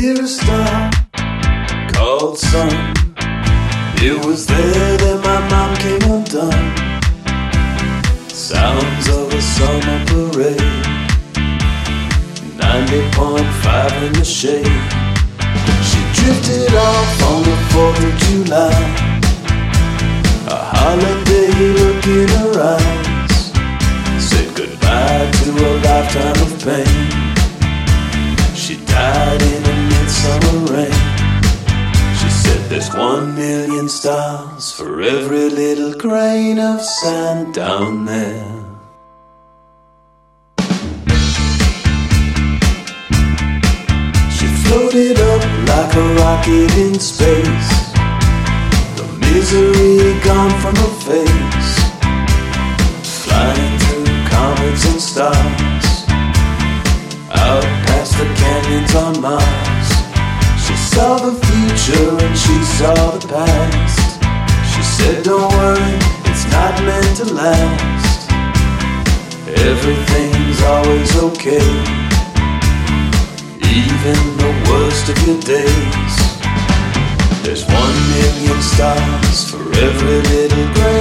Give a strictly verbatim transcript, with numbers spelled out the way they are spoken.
hear a star called sun. It was there that my mom came undone. Sounds of a summer parade, ninety point five in the shade. She drifted off on the fourth of July, a holiday look in her eyes, said goodbye to a lifetime of pain. She died in a midsummer rain. She said there's one million stars for every little grain of sand down there. She floated up like a rocket in space, the misery gone from her face, flying through comets and stars, out past the canyons on Mars. She saw the future and she saw the past. She said don't worry, it's not meant to last. Everything's always okay, even the worst of your days. There's one million stars for every little grain